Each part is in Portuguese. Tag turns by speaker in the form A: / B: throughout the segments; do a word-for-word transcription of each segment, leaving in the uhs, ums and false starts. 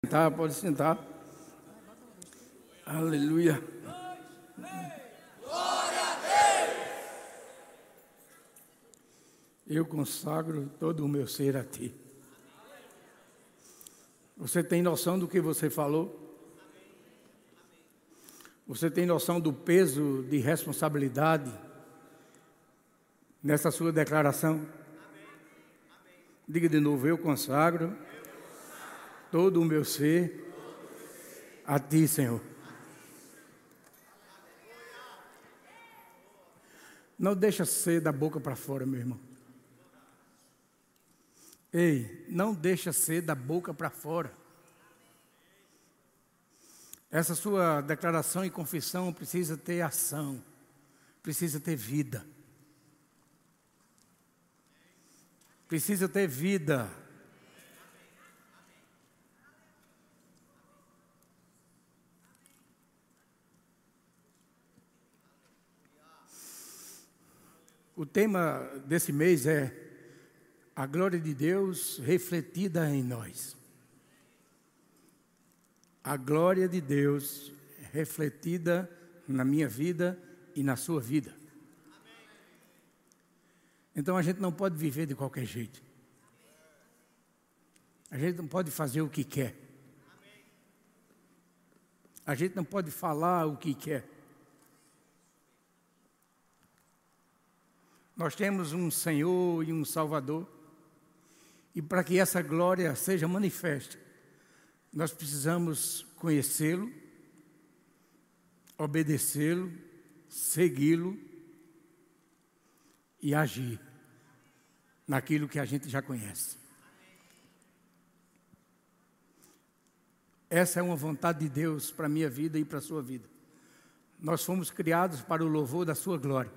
A: Sentar, pode sentar. Aleluia.
B: Glória a Deus!
A: Eu consagro todo o meu ser a Ti. Você tem noção do que você falou? Você tem noção do peso de responsabilidade nessa sua declaração? Diga de novo, eu consagro todo o meu ser a Ti, Senhor. Não deixa ser da boca para fora, meu irmão. Ei, não deixa ser da boca para fora. Essa sua declaração e confissão precisa ter ação, precisa ter vida. Precisa ter vida. O tema desse mês é a glória de Deus refletida em nós. A glória de Deus refletida na minha vida e na sua vida. Então a gente não pode viver de qualquer jeito. A gente não pode fazer o que quer. A gente não pode falar o que quer. Nós temos um Senhor e um Salvador. E para que essa glória seja manifesta, nós precisamos conhecê-lo, obedecê-lo, segui-lo e agir naquilo que a gente já conhece. Essa é uma vontade de Deus para a minha vida e para a sua vida. Nós fomos criados para o louvor da sua glória.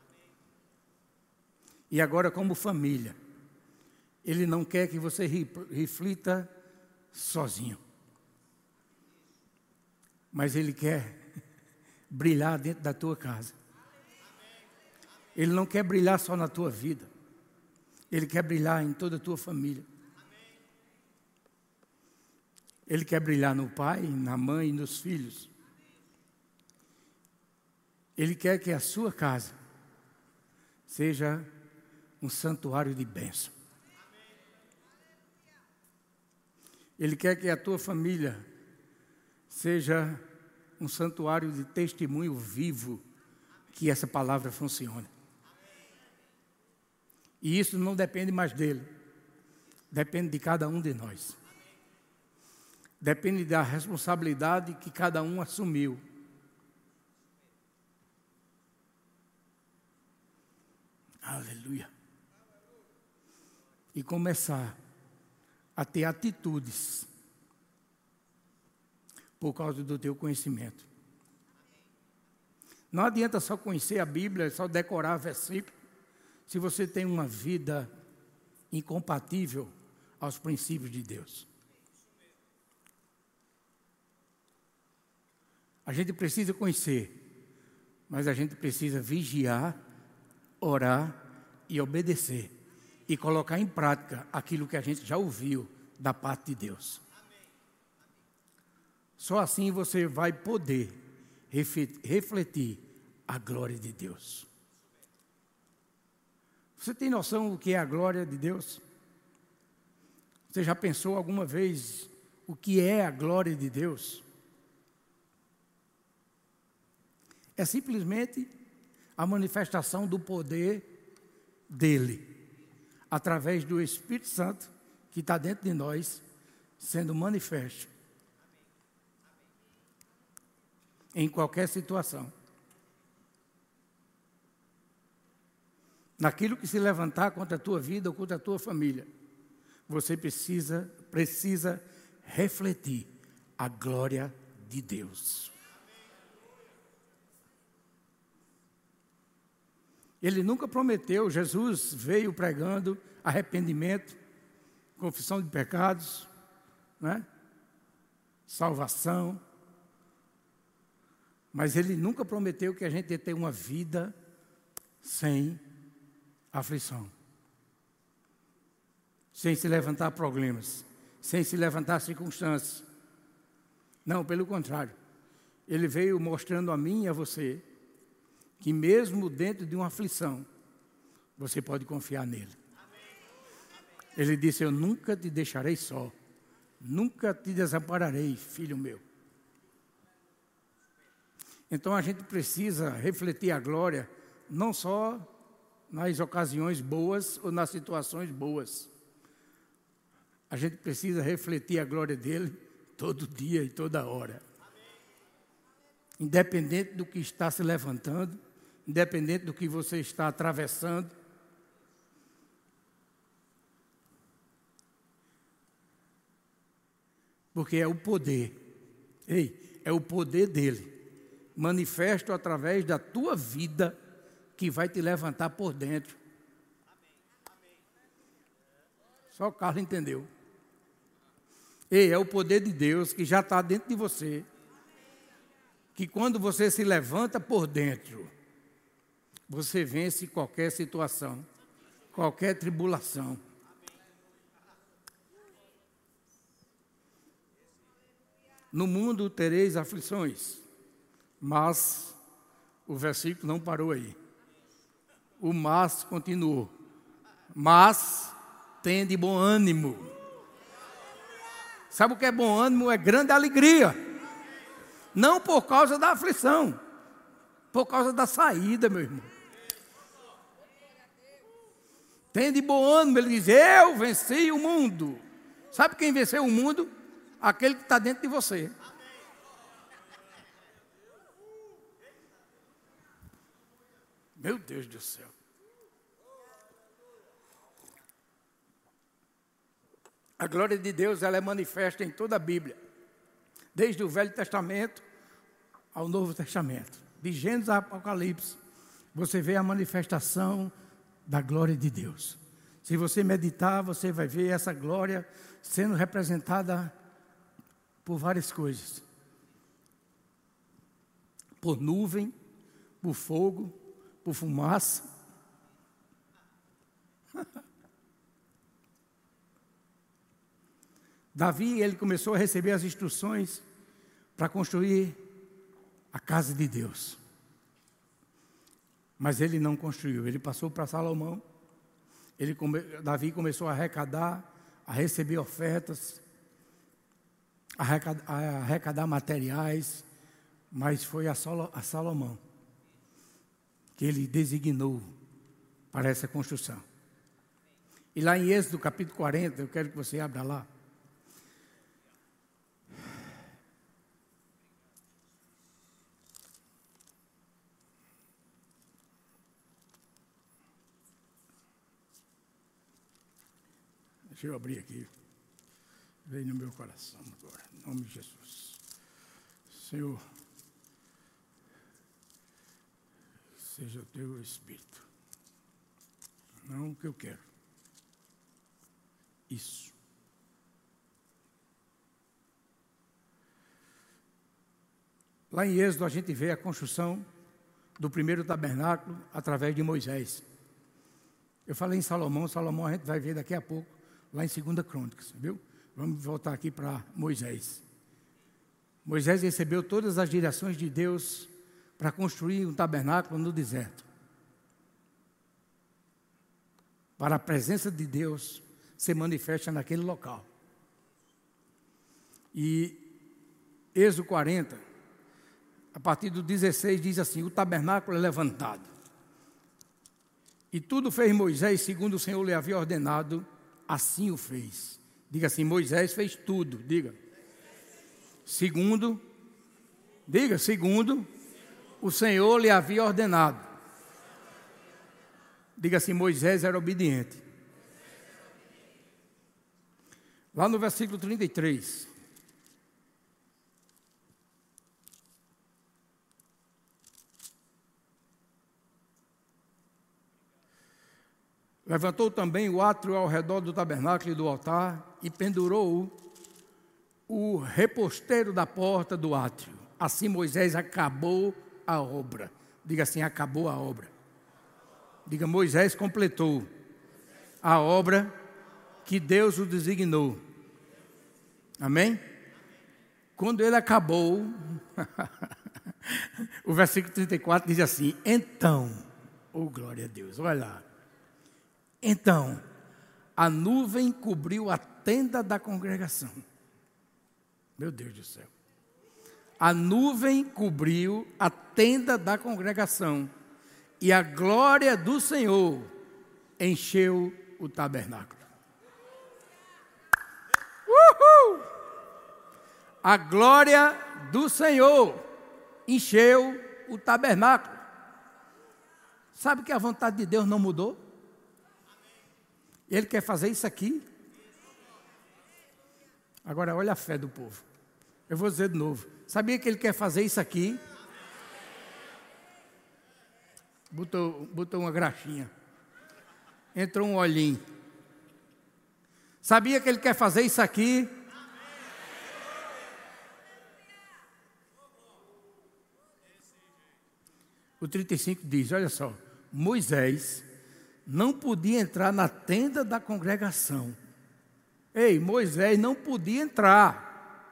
A: E agora, como família, Ele não quer que você reflita sozinho. Mas Ele quer brilhar dentro da tua casa. Ele não quer brilhar só na tua vida. Ele quer brilhar em toda a tua família. Ele quer brilhar no pai, na mãe e nos filhos. Ele quer que a sua casa seja um santuário de bênção. Ele quer que a tua família seja um santuário de testemunho vivo que essa palavra funcione. E isso não depende mais dele. Depende de cada um de nós. Depende da responsabilidade que cada um assumiu. Aleluia. E começar a ter atitudes por causa do teu conhecimento. Não adianta só conhecer a Bíblia, só decorar versículo, se você tem uma vida incompatível aos princípios de Deus. A gente precisa conhecer, mas a gente precisa vigiar, orar e obedecer. E colocar em prática aquilo que a gente já ouviu da parte de Deus. Só assim você vai poder refletir a glória de Deus. Você tem noção do que é a glória de Deus? Você já pensou alguma vez o que é a glória de Deus? É simplesmente a manifestação do poder dele, através do Espírito Santo que está dentro de nós, sendo manifesto em qualquer situação. Naquilo que se levantar contra a tua vida ou contra a tua família, você precisa, precisa refletir a glória de Deus. Ele nunca prometeu, Jesus veio pregando arrependimento, confissão de pecados, né? Salvação. Mas Ele nunca prometeu que a gente ia ter uma vida sem aflição, sem se levantar problemas, sem se levantar circunstâncias. Não, pelo contrário. Ele veio mostrando a mim e a você que mesmo dentro de uma aflição, você pode confiar nele. Ele disse, eu nunca te deixarei só. Nunca te desampararei, filho meu. Então a gente precisa refletir a glória, não só nas ocasiões boas ou nas situações boas. A gente precisa refletir a glória dele todo dia e toda hora. Independente do que está se levantando, independente do que você está atravessando. Porque é o poder, ei, é o poder dele, manifesto através da tua vida, que vai te levantar por dentro. Só o Carlos entendeu. Ei, é o poder de Deus que já está dentro de você, que quando você se levanta por dentro, você vence qualquer situação, qualquer tribulação. No mundo tereis aflições, mas o versículo não parou aí. O mas continuou. Mas tende bom ânimo. Sabe o que é bom ânimo? É grande alegria. Não por causa da aflição, por causa da saída, meu irmão. Tende bom ânimo, ele diz, eu venci o mundo. Sabe quem venceu o mundo? Aquele que está dentro de você. Meu Deus do céu. A glória de Deus, ela é manifesta em toda a Bíblia. Desde o Velho Testamento ao Novo Testamento. De Gênesis a Apocalipse, você vê a manifestação da glória de Deus. Se você meditar, você vai ver essa glória sendo representada por várias coisas. Por nuvem, por fogo, por fumaça. Davi, ele começou a receber as instruções para construir a casa de Deus. Mas ele não construiu, ele passou para Salomão. Ele come, Davi começou a arrecadar, a receber ofertas, a arrecadar, a arrecadar materiais, mas foi a, Solo, a Salomão que ele designou para essa construção. E lá em Êxodo capítulo quarenta, eu quero que você abra lá. Deixa eu abrir aqui. Veio no meu coração agora, em nome de Jesus. Senhor, seja o teu Espírito. Não o que eu quero. Isso. Lá em Êxodo a gente vê a construção do primeiro tabernáculo através de Moisés. Eu falei em Salomão, Salomão a gente vai ver daqui a pouco, lá em segunda Crônicas, viu? Vamos voltar aqui para Moisés. Moisés recebeu todas as direções de Deus para construir um tabernáculo no deserto. Para a presença de Deus se manifesta naquele local. E Êxodo quarenta, a partir do dezesseis, diz assim, o tabernáculo é levantado. E tudo fez Moisés, segundo o Senhor lhe havia ordenado, assim o fez. Diga assim, Moisés fez tudo, diga. Segundo, diga, segundo, o Senhor lhe havia ordenado. Diga assim, Moisés era obediente. Lá no versículo trinta e três. Levantou também o átrio ao redor do tabernáculo e do altar e pendurou o reposteiro da porta do átrio. Assim Moisés acabou a obra. Diga assim, acabou a obra. Diga, Moisés completou a obra que Deus o designou. Amém? Quando ele acabou, o versículo trinta e quatro diz assim: então, oh glória a Deus, olha lá. Então, a nuvem cobriu a tenda da congregação. Meu Deus do céu. A nuvem cobriu a tenda da congregação, e a glória do Senhor encheu o tabernáculo. Uhul! A glória do Senhor encheu o tabernáculo. Sabe que a vontade de Deus não mudou? Ele quer fazer isso aqui. Agora olha a fé do povo. Eu vou dizer de novo. Sabia que ele quer fazer isso aqui? Botou, botou uma graxinha. Entrou um olhinho. Sabia que ele quer fazer isso aqui? O trinta e cinco diz, olha só. Moisés não podia entrar na tenda da congregação. Ei, Moisés não podia entrar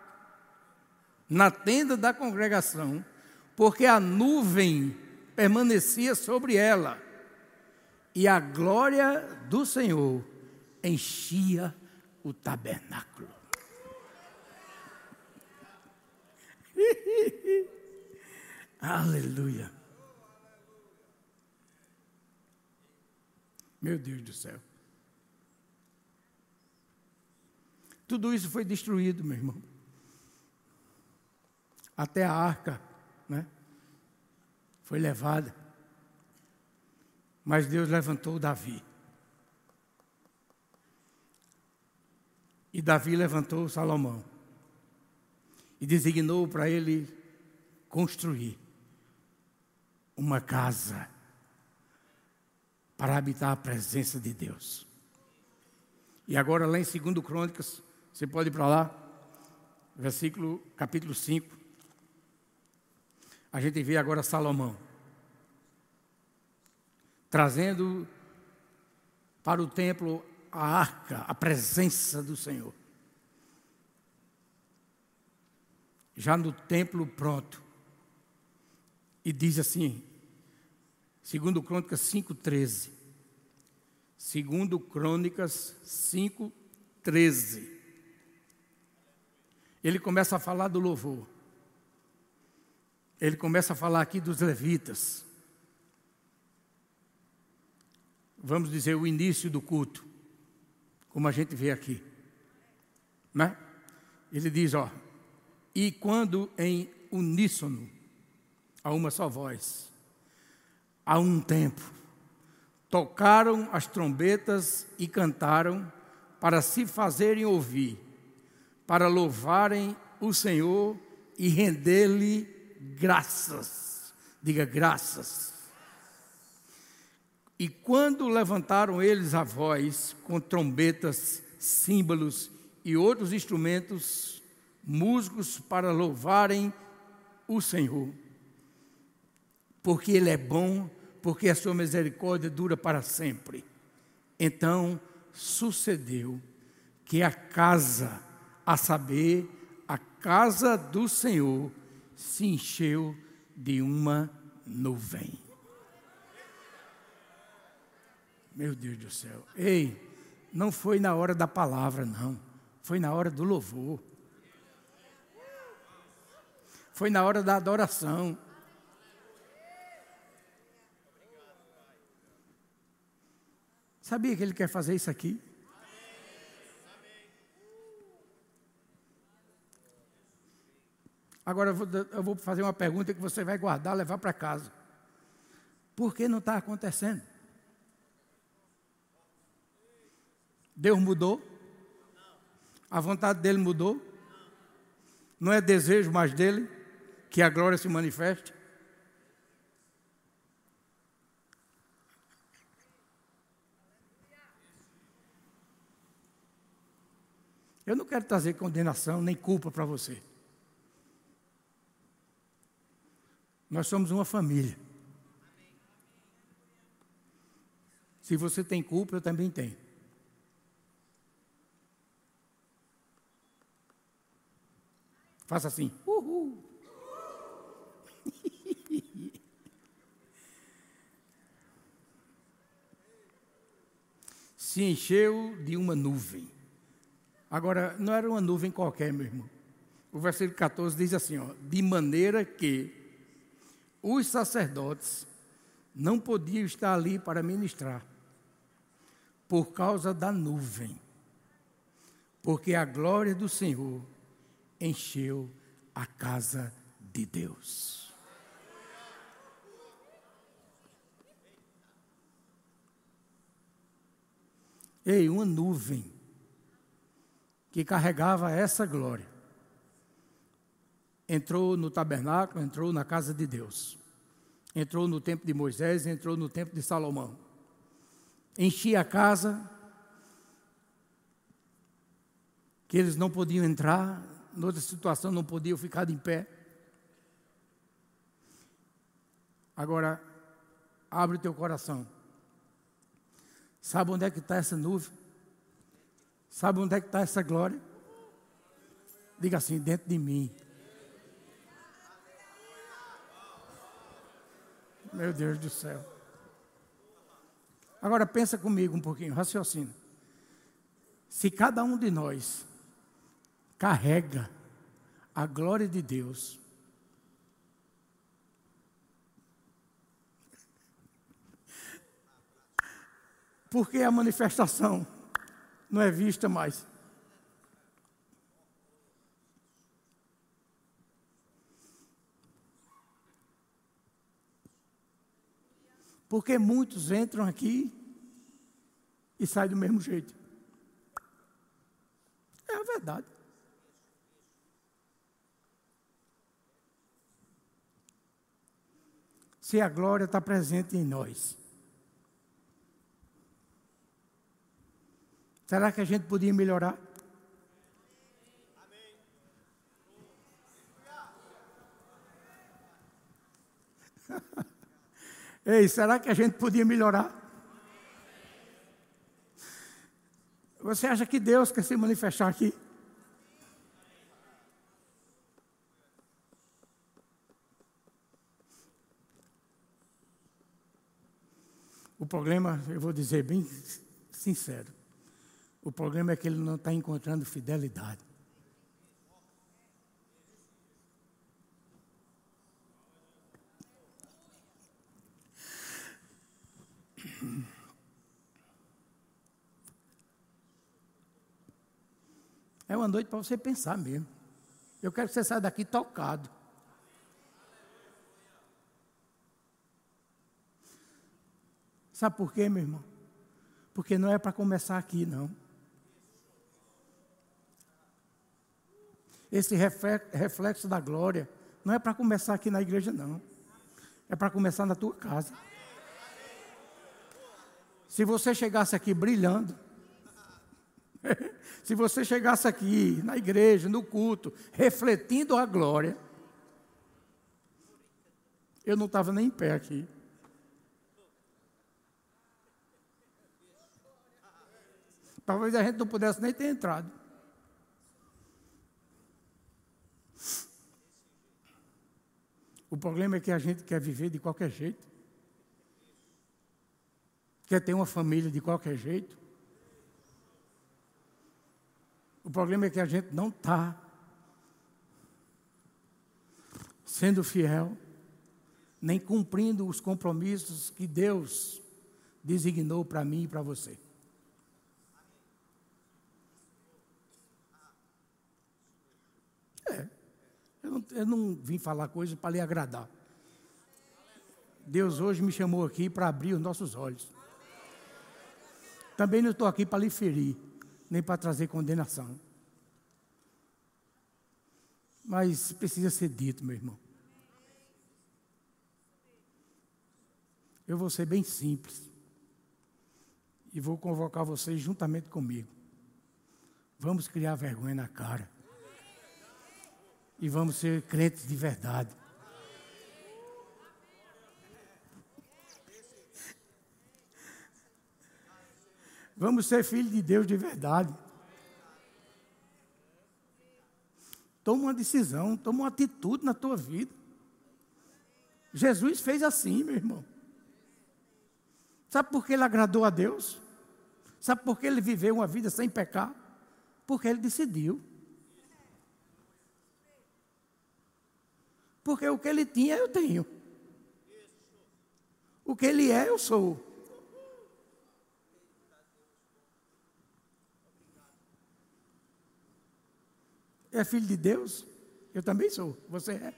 A: na tenda da congregação, porque a nuvem permanecia sobre ela, e a glória do Senhor enchia o tabernáculo. Aleluia. Meu Deus do céu. Tudo isso foi destruído, meu irmão. Até a arca, né? Foi levada. Mas Deus levantou Davi. E Davi levantou Salomão. E designou para ele construir uma casa para habitar a presença de Deus. E agora lá em Segundo Crônicas, você pode ir para lá, versículo, capítulo cinco. A gente vê agora Salomão trazendo para o templo a arca, a presença do Senhor. Já no templo pronto. E diz assim, Segundo Crônicas cinco, treze. Segundo Crônicas cinco, treze. Ele começa a falar do louvor. Ele começa a falar aqui dos levitas. Vamos dizer, o início do culto, como a gente vê aqui, né? Ele diz, ó, e quando em uníssono, a uma só voz, a um tempo, tocaram as trombetas e cantaram para se fazerem ouvir, para louvarem o Senhor e render-lhe graças. Diga graças. E quando levantaram eles a voz com trombetas, símbolos e outros instrumentos, músicos para louvarem o Senhor, porque Ele é bom, porque a sua misericórdia dura para sempre. Então sucedeu que a casa, a saber, a casa do Senhor, se encheu de uma nuvem. Meu Deus do céu. Ei, não foi na hora da palavra, não. Foi na hora do louvor. Foi na hora da adoração. Sabia que Ele quer fazer isso aqui? Agora eu vou, eu vou fazer uma pergunta que você vai guardar, levar para casa. Por que não está acontecendo? Deus mudou? A vontade dEle mudou? Não é desejo mais dEle que a glória se manifeste? Eu não quero trazer condenação nem culpa para você. Nós somos uma família. Se você tem culpa, eu também tenho. Faça assim. Uhul. Se encheu de uma nuvem. Agora, não era uma nuvem qualquer, meu irmão. O versículo catorze diz assim, ó, de maneira que os sacerdotes não podiam estar ali para ministrar, por causa da nuvem, porque a glória do Senhor encheu a casa de Deus. Ei, uma nuvem que carregava essa glória entrou no tabernáculo, entrou na casa de Deus, entrou no tempo de Moisés, entrou no tempo de Salomão, enchia a casa, que eles não podiam entrar, noutra situação não podiam ficar de pé. Agora, abre o teu coração. Sabe onde é que está essa nuvem? Sabe onde é que está essa glória? Diga assim, dentro de mim. Meu Deus do céu. Agora pensa comigo um pouquinho, raciocina. Se cada um de nós carrega a glória de Deus, por que a manifestação não é vista mais? Porque muitos entram aqui e saem do mesmo jeito. É a verdade. Se a glória está presente em nós, será que a gente podia melhorar? Ei, será que a gente podia melhorar? Você acha que Deus quer se manifestar aqui? O problema, eu vou dizer bem sincero, o problema é que ele não está encontrando fidelidade. É uma noite para você pensar mesmo. Eu quero que você saia daqui tocado. Sabe por quê, meu irmão? Porque não é para começar aqui, não. Esse reflexo da glória não é para começar aqui na igreja, não. É para começar na tua casa. Se você chegasse aqui brilhando, se você chegasse aqui na igreja, no culto, refletindo a glória, eu não estava nem em pé aqui. Talvez a gente não pudesse nem ter entrado. O problema é que a gente quer viver de qualquer jeito. Quer ter uma família de qualquer jeito. O problema é que a gente não está sendo fiel, nem cumprindo os compromissos que Deus designou para mim e para você. É, eu não, eu não vim falar coisas para lhe agradar. Deus hoje me chamou aqui para abrir os nossos olhos. Também não estou aqui para lhe ferir, nem para trazer condenação. Mas precisa ser dito, meu irmão. Eu vou ser bem simples. E vou convocar vocês juntamente comigo. Vamos criar vergonha na cara. E vamos ser crentes de verdade. Vamos ser filhos de Deus de verdade. Toma uma decisão, toma uma atitude na tua vida. Jesus fez assim, meu irmão. Sabe por que ele agradou a Deus? Sabe por que ele viveu uma vida sem pecar? Porque ele decidiu. Porque o que ele tinha, eu tenho. O que ele é, eu sou. É filho de Deus? Eu também sou. Você é.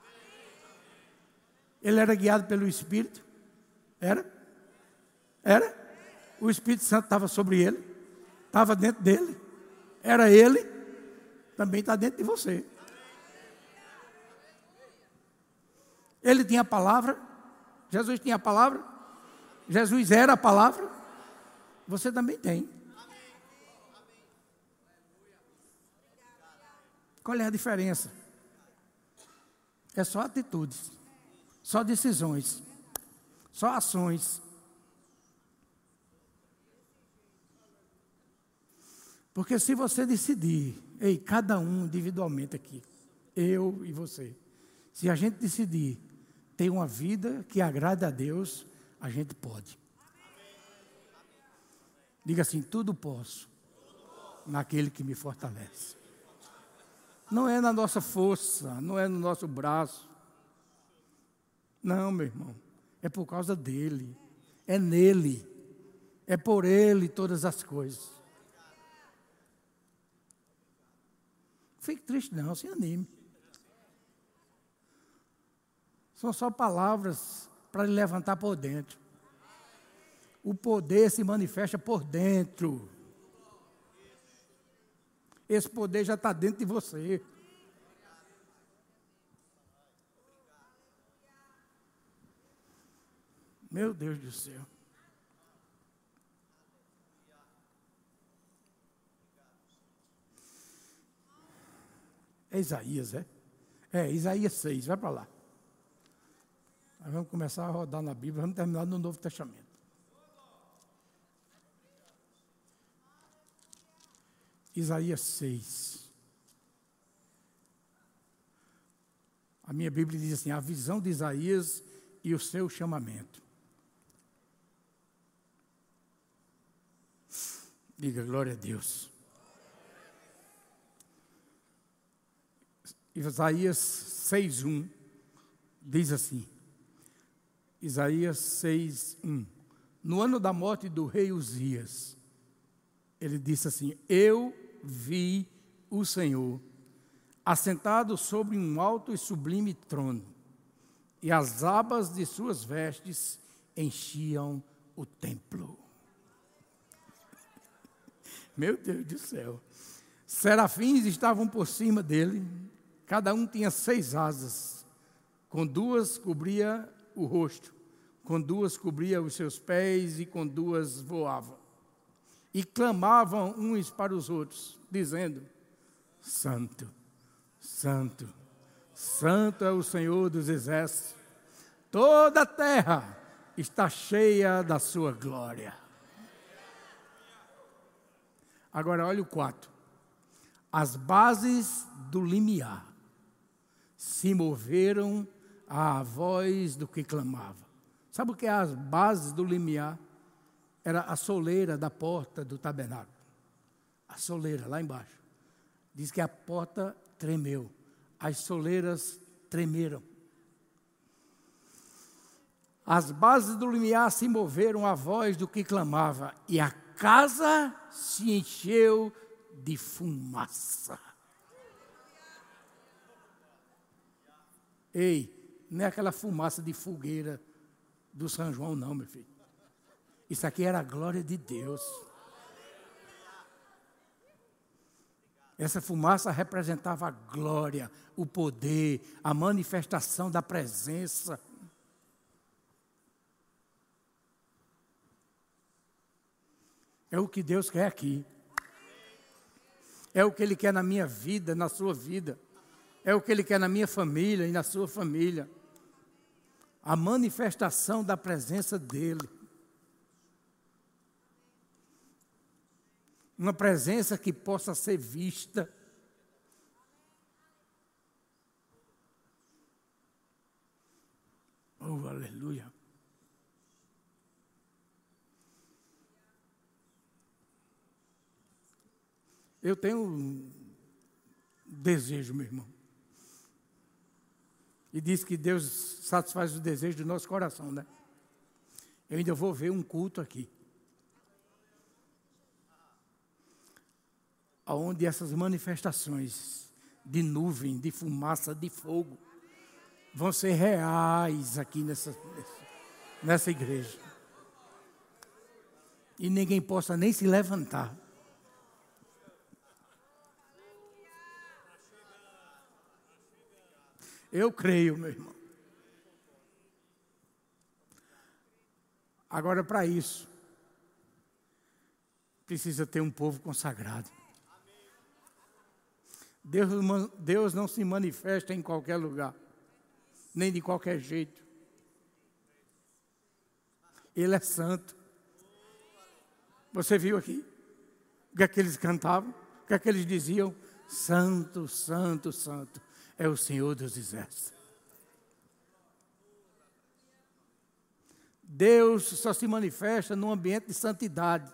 A: Ele era guiado pelo Espírito? Era? Era? O Espírito Santo estava sobre ele? Estava dentro dele? Era ele? Também está dentro de você. Ele tinha a palavra? Jesus tinha a palavra? Jesus era a palavra? Você também tem. Qual é a diferença? É só atitudes, só decisões, só ações. Porque se você decidir, ei, cada um individualmente aqui, eu e você, se a gente decidir ter uma vida que agrada a Deus, a gente pode. Diga assim, tudo posso naquele que me fortalece. Não é na nossa força, não é no nosso braço. Não, meu irmão, é por causa dele, é nele, é por ele todas as coisas. Fique triste não, se anime. São só palavras para lhe levantar por dentro. O poder se manifesta por dentro. Esse poder já está dentro de você. Meu Deus do céu. É Isaías, é? É, Isaías seis, vai para lá. Nós vamos começar a rodar na Bíblia, vamos terminar no Novo Testamento. Isaías seis. A minha Bíblia diz assim, a visão de Isaías e o seu chamamento. Diga, glória a Deus. Isaías seis, um, diz assim, Isaías seis, um, no ano da morte do rei Uzias, ele disse assim, eu vi o Senhor assentado sobre um alto e sublime trono, e as abas de suas vestes enchiam o templo. Meu Deus do céu. Serafins estavam por cima dele, cada um tinha seis asas, com duas cobria o rosto, com duas cobria os seus pés e com duas voava. E clamavam uns para os outros, dizendo, Santo, Santo, Santo é o Senhor dos exércitos, toda a terra está cheia da sua glória. Agora olha o quatro. As bases do limiar se moveram à voz do que clamava. Sabe o que é as bases do limiar? Era a soleira da porta do tabernáculo. A soleira lá embaixo. Diz que a porta tremeu. As soleiras tremeram. As bases do limiar se moveram à voz do que clamava. E a casa se encheu de fumaça. Ei, não é aquela fumaça de fogueira do São João não, meu filho. Isso aqui era a glória de Deus. Essa fumaça representava a glória, o poder, a manifestação da presença. É o que Deus quer aqui. É o que Ele quer na minha vida, na sua vida. É o que Ele quer na minha família e na sua família. A manifestação da presença dEle. Uma presença que possa ser vista. Aleluia. Eu tenho um desejo, meu irmão. E diz que Deus satisfaz os desejos do nosso coração, né? Eu ainda vou ver um culto aqui, onde essas manifestações de nuvem, de fumaça, de fogo, vão ser reais aqui nessa, nessa igreja. E ninguém possa nem se levantar. Eu creio, meu irmão. Agora, para isso, precisa ter um povo consagrado. Deus, Deus não se manifesta em qualquer lugar, nem de qualquer jeito. Ele é santo. Você viu aqui? O que é que eles cantavam? O que é que eles diziam? Santo, santo, santo é o Senhor dos Exércitos. Deus só se manifesta num ambiente de santidade.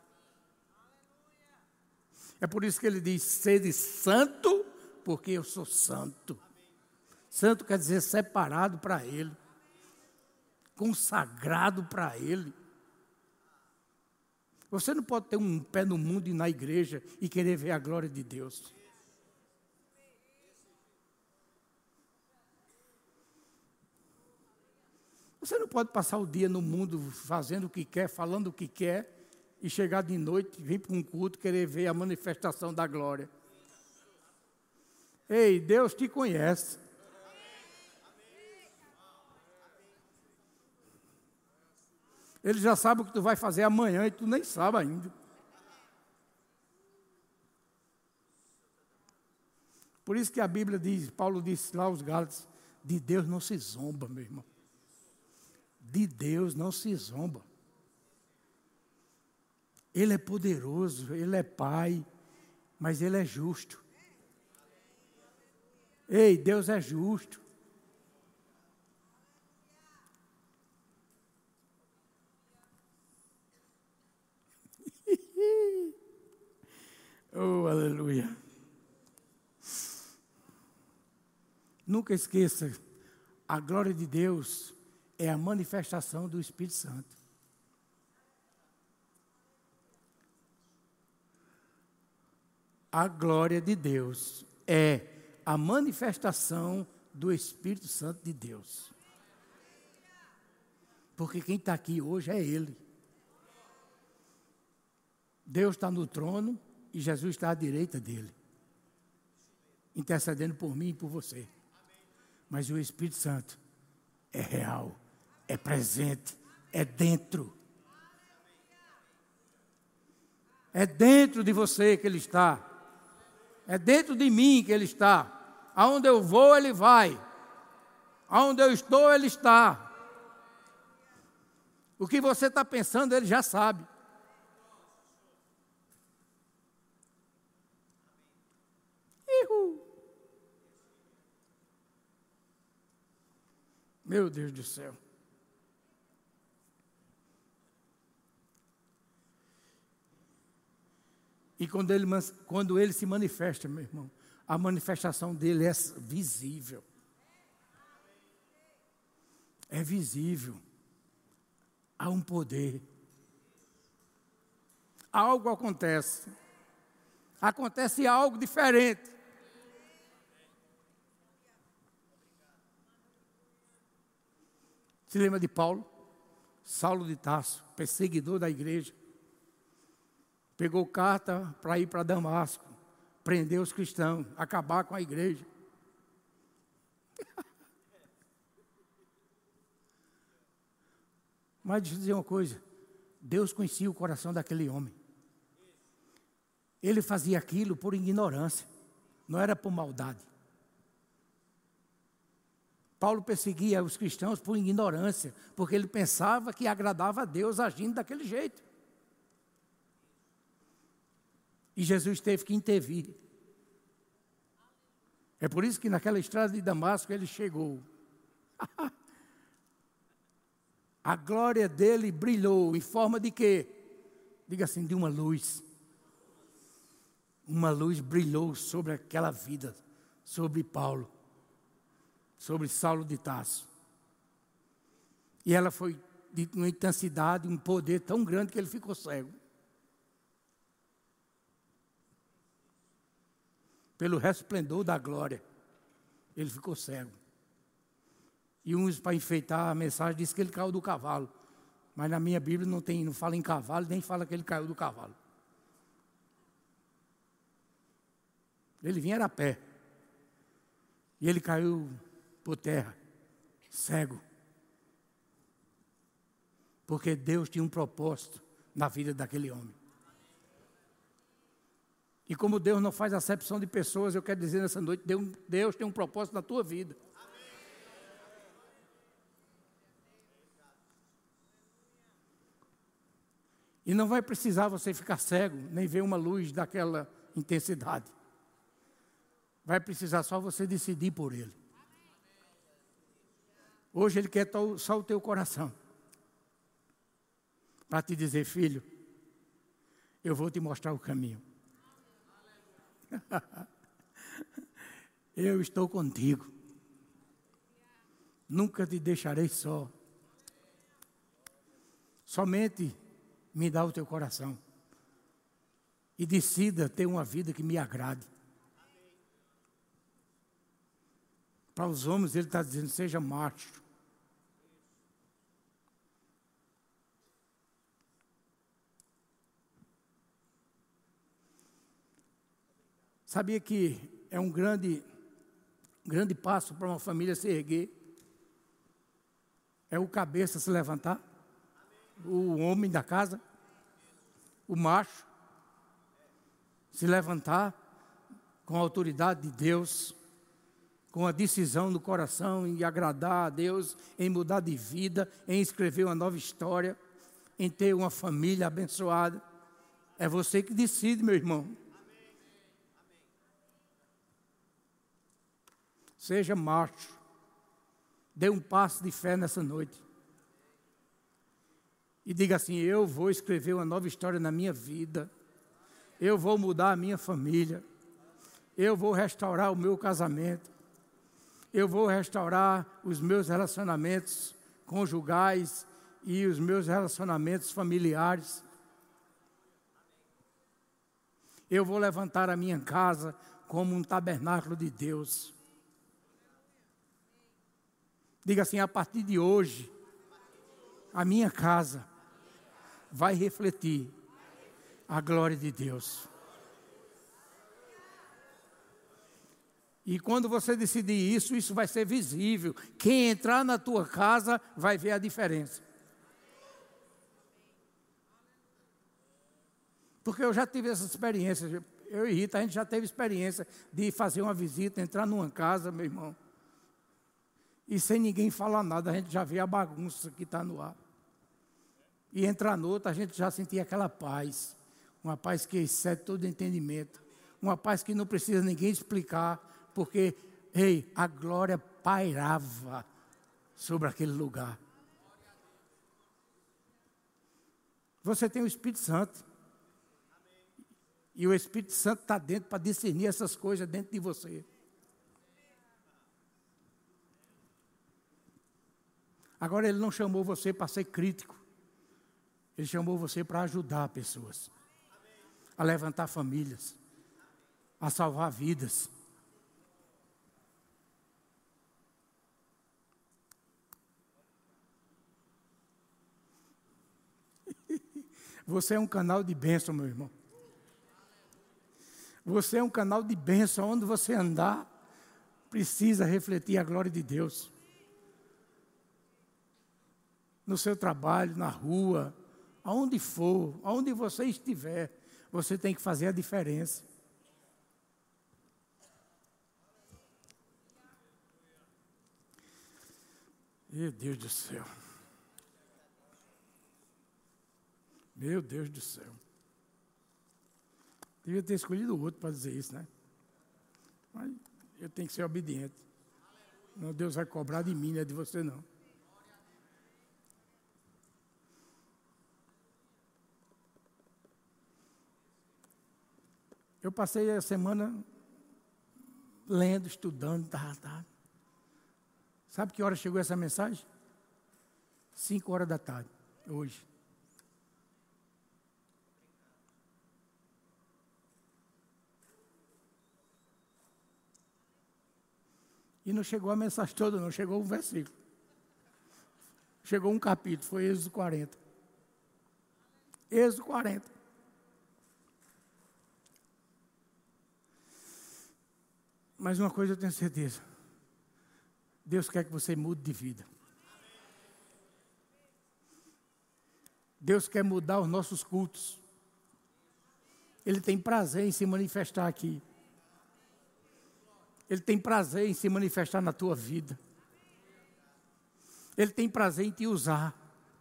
A: É por isso que ele diz, sede santo, porque eu sou santo. Santo quer dizer separado para Ele, consagrado para Ele. Você não pode ter um pé no mundo e na igreja e querer ver a glória de Deus. Você não pode passar o dia no mundo fazendo o que quer, falando o que quer, e chegar de noite, vir para um culto, querer ver a manifestação da glória. Ei, Deus te conhece. Ele já sabe o que tu vai fazer amanhã e tu nem sabe ainda. Por isso que a Bíblia diz, Paulo disse lá aos Gálatas, de Deus não se zomba, meu irmão. De Deus não se zomba. Ele é poderoso, Ele é Pai, mas Ele é justo. Ei, Deus é justo. Oh, aleluia. Nunca esqueça, a glória de Deus é a manifestação do Espírito Santo. A glória de Deus é a manifestação do Espírito Santo de Deus. Porque quem está aqui hoje é Ele. Deus está no trono e Jesus está à direita dele, intercedendo por mim e por você. Mas o Espírito Santo é real, é presente, é dentro. É dentro de você que Ele está. É dentro de mim que Ele está. Aonde eu vou, Ele vai. Aonde eu estou, Ele está. O que você está pensando, Ele já sabe. Ihu. Meu Deus do céu. E quando ele, quando ele se manifesta, meu irmão, a manifestação dele é visível. É visível. Há um poder. Algo acontece. Acontece algo diferente. Se lembra de Paulo? Saulo de Tarso, perseguidor da igreja. Pegou carta para ir para Damasco, prender os cristãos, acabar com a igreja. Mas deixa eu dizer uma coisa, Deus conhecia o coração daquele homem. Ele fazia aquilo por ignorância, não era por maldade. Paulo perseguia os cristãos por ignorância, porque ele pensava que agradava a Deus agindo daquele jeito. E Jesus teve que intervir. É por isso que naquela estrada de Damasco ele chegou. A glória dele brilhou em forma de quê? Diga assim, de uma luz. Uma luz brilhou sobre aquela vida, sobre Paulo, sobre Saulo de Tarso. E ela foi de uma intensidade, um poder tão grande que ele ficou cego. Pelo resplendor da glória, ele ficou cego. E uns, para enfeitar a mensagem, disse que ele caiu do cavalo. Mas na minha Bíblia não, tem, não fala em cavalo, nem fala que ele caiu do cavalo. Ele vinha a pé. E ele caiu por terra, cego. Porque Deus tinha um propósito na vida daquele homem. E como Deus não faz acepção de pessoas, eu quero dizer nessa noite, Deus tem um propósito na tua vida. E não vai precisar você ficar cego, nem ver uma luz daquela intensidade. Vai precisar só você decidir por Ele. Hoje Ele quer só o teu coração. Para te dizer, filho, eu vou te mostrar o caminho. Eu estou contigo. Nunca te deixarei só. Somente me dá o teu coração. E decida ter uma vida que me agrade. Para os homens ele está dizendo, seja macho. Sabia que é um grande, grande passo para uma família se erguer? É o cabeça se levantar? O homem da casa? O macho? Se levantar com a autoridade de Deus, com a decisão no coração em agradar a Deus, em mudar de vida, em escrever uma nova história, em ter uma família abençoada. É você que decide, meu irmão. Seja macho. Dê um passo de fé nessa noite. E diga assim, eu vou escrever uma nova história na minha vida. Eu vou mudar a minha família. Eu vou restaurar o meu casamento. Eu vou restaurar os meus relacionamentos conjugais e os meus relacionamentos familiares. Eu vou levantar a minha casa como um tabernáculo de Deus. Diga assim, a partir de hoje, a minha casa vai refletir a glória de Deus. E quando você decidir isso, isso vai ser visível. Quem entrar na tua casa vai ver a diferença. Porque eu já tive essa experiência. Eu e Rita, a gente já teve experiência de fazer uma visita, entrar numa casa, meu irmão. E sem ninguém falar nada, a gente já vê a bagunça que está no ar. E entrar noutra, a gente já sentia aquela paz. Uma paz que excede todo entendimento. Uma paz que não precisa ninguém explicar. Porque, ei, a glória pairava sobre aquele lugar. Você tem o Espírito Santo. E o Espírito Santo está dentro para discernir essas coisas dentro de você. Agora ele não chamou você para ser crítico. Ele chamou você para ajudar pessoas. A levantar famílias. A salvar vidas. Você é um canal de bênção, meu irmão. Você é um canal de bênção. Onde você andar, precisa refletir a glória de Deus. No seu trabalho, na rua, aonde for, aonde você estiver, você tem que fazer a diferença. Meu Deus do céu. Meu Deus do céu. Devia ter escolhido o outro para dizer isso, né? Mas eu tenho que ser obediente. Não, Deus vai cobrar de mim, não é de você não. Eu passei a semana lendo, estudando, tá, tá. Sabe que hora chegou essa mensagem? Cinco horas da tarde, hoje. E não chegou a mensagem toda, não, chegou um versículo. Chegou um capítulo, foi Êxodo quarenta. Êxodo quarenta. Mas uma coisa eu tenho certeza. Deus quer que você mude de vida. Deus quer mudar os nossos cultos. Ele tem prazer em se manifestar aqui. Ele tem prazer em se manifestar na tua vida. Ele tem prazer em te usar.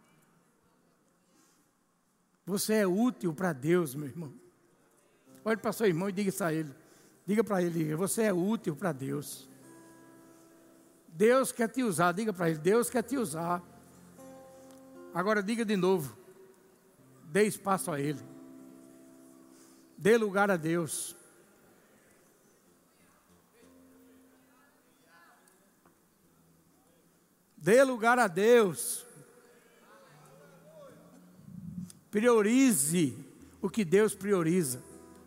A: Você é útil para Deus, meu irmão. Olhe para seu irmão e diga isso a ele. Diga para ele, você é útil para Deus. Deus quer te usar, diga para ele, Deus quer te usar. Agora diga de novo, dê espaço a Ele. Dê lugar a Deus. Dê lugar a Deus. Priorize o que Deus prioriza.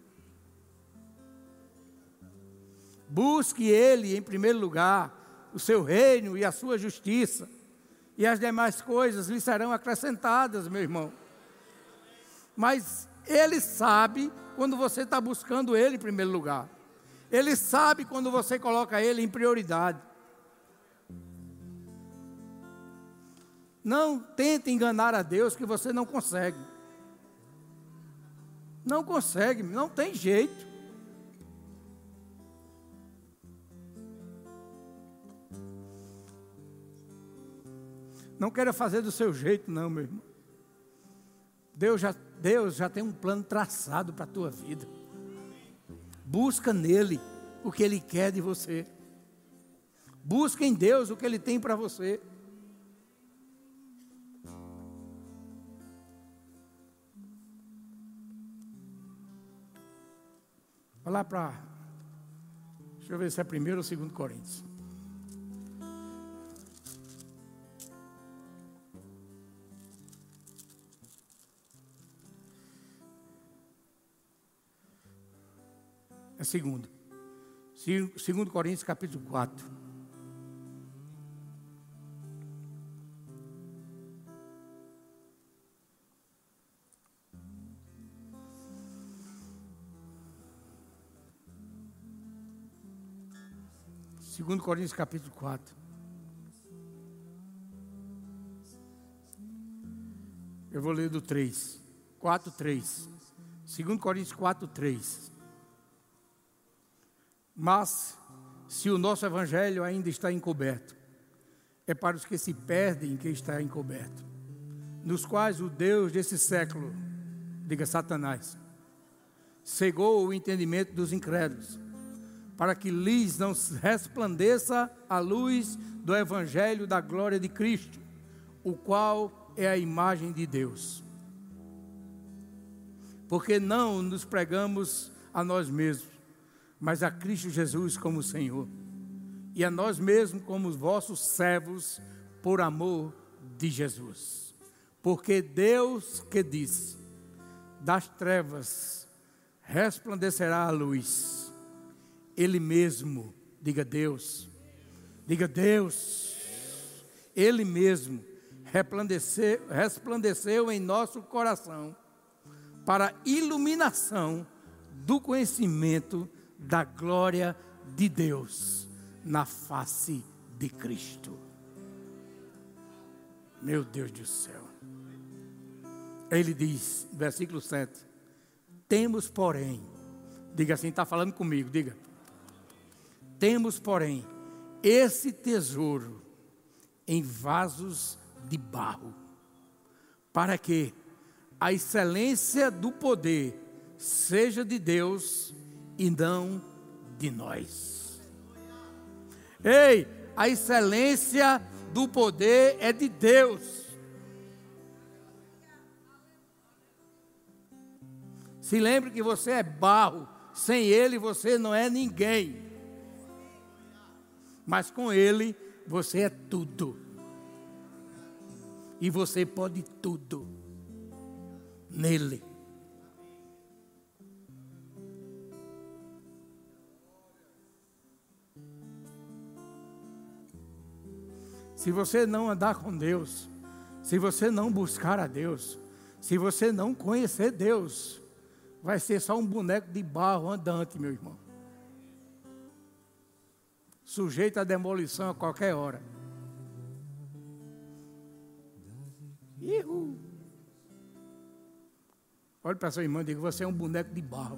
A: Busque Ele em primeiro lugar, o seu reino e a sua justiça, e as demais coisas lhe serão acrescentadas, meu irmão. Mas Ele sabe quando você está buscando Ele em primeiro lugar. Ele sabe quando você coloca Ele em prioridade. Não tente enganar a Deus que você não consegue. Não consegue, não tem jeito. Não queira fazer do seu jeito, não, meu irmão. Deus já, Deus já tem um plano traçado para a tua vida. Busca nele o que Ele quer de você. Busca em Deus o que Ele tem para você. Vai lá para... Deixa eu ver se é primeiro ou segundo Coríntios. É segundo. Segundo Coríntios, capítulo quatro. Segundo Coríntios, capítulo quatro. Eu vou ler do três. quatro, três. Segundo Coríntios quatro, três. Mas, se o nosso evangelho ainda está encoberto, é para os que se perdem que está encoberto, nos quais o Deus desse século, diga Satanás, cegou o entendimento dos incrédulos, para que lhes não resplandeça a luz do evangelho da glória de Cristo, o qual é a imagem de Deus. Porque não nos pregamos a nós mesmos, mas a Cristo Jesus como Senhor, e a nós mesmos como os vossos servos, por amor de Jesus. Porque Deus que disse, das trevas resplandecerá a luz, Ele mesmo, diga Deus, diga Deus, Ele mesmo resplandeceu, resplandeceu em nosso coração, para iluminação do conhecimento da glória de Deus na face de Cristo. Meu Deus do céu. Ele diz, versículo sete, temos porém, diga assim, está falando comigo, diga. Temos porém esse tesouro em vasos de barro, para que a excelência do poder seja de Deus e não de nós. Ei, a excelência do poder é de Deus. Se lembre que você é barro, Sem Ele você não é ninguém. Mas com Ele você é tudo. E você pode tudo nele. Se você não andar com Deus, se você não buscar a Deus, se você não conhecer Deus, vai ser só um boneco de barro andante, meu irmão. Sujeito à demolição a qualquer hora. Ihu. Olha para sua irmã e diga: você é um boneco de barro.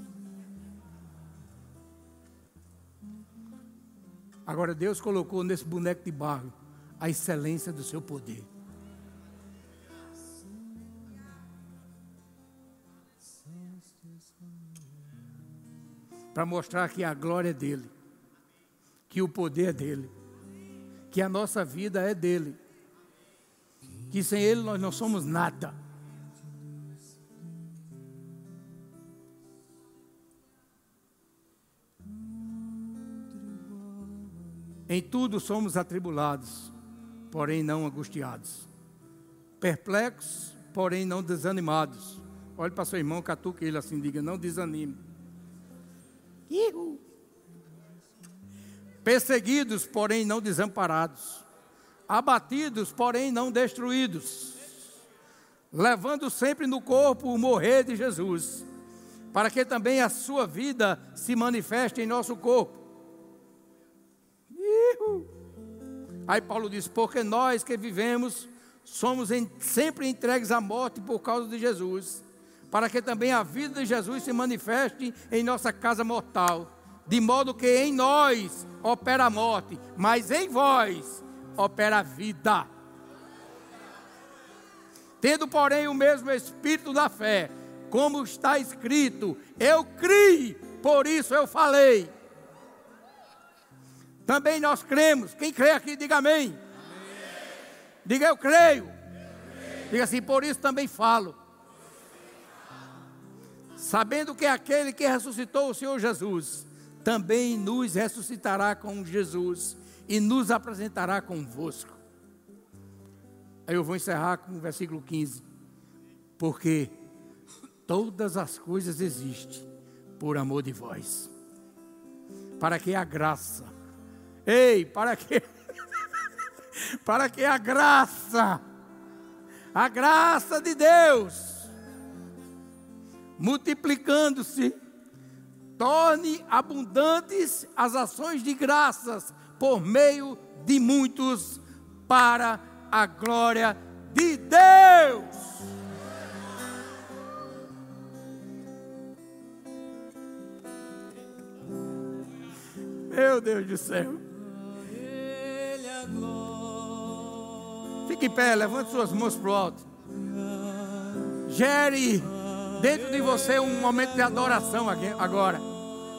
A: Agora Deus colocou nesse boneco de barro a excelência do seu poder. Para mostrar que a glória é dele, que o poder é dele, que a nossa vida é dele, que sem ele nós não somos nada. Em tudo somos atribulados, porém não angustiados, perplexos, porém não desanimados. Olhe para seu irmão, catuque ele assim, diga: não desanime. Ihu. Perseguidos, porém não desamparados, abatidos, porém não destruídos, levando sempre no corpo o morrer de Jesus, para que também a sua vida se manifeste em nosso corpo. Ihu. Aí Paulo diz: porque nós que vivemos somos em, sempre entregues à morte por causa de Jesus, para que também a vida de Jesus se manifeste em nossa casa mortal, de modo que em nós opera a morte, mas em vós opera a vida. Tendo, porém, o mesmo espírito da fé, como está escrito: eu criei, por isso eu falei. Também nós cremos. Quem crê aqui, diga amém. Amém. Diga: eu creio. Eu creio. Diga assim: por isso também falo. Sabendo que aquele que ressuscitou o Senhor Jesus também nos ressuscitará com Jesus e nos apresentará convosco. Aí eu vou encerrar com o versículo quinze. Porque todas as coisas existem por amor de vós, para que a graça, ei, para que, para que a graça, a graça de Deus, multiplicando-se, torne abundantes as ações de graças por meio de muitos, para a glória de Deus. Meu Deus do céu. Fique em pé, levante suas mãos para o alto. Gere dentro de você um momento de adoração agora.